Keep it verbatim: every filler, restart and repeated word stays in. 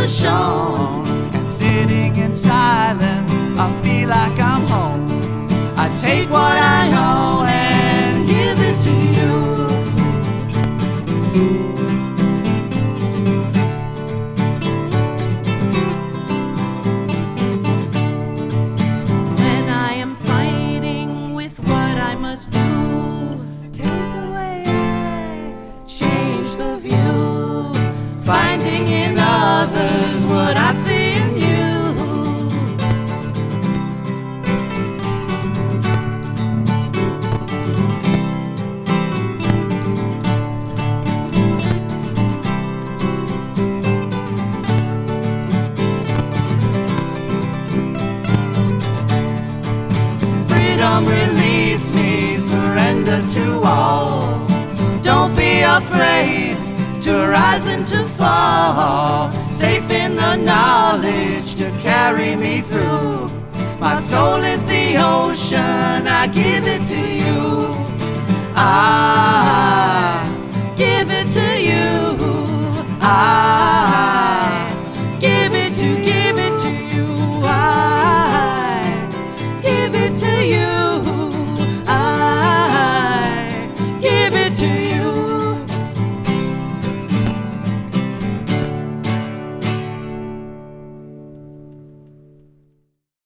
shone. And sitting in silence, I feel like I'm home. I take what I own and give it to you. When I am fighting with what I must do, take away, change the view, finding in others what I see in you. Freedom, release me, surrender to all. Don't be afraid to rise and to fall, safe in the knowledge to carry me through. My soul is the ocean, I give it to you.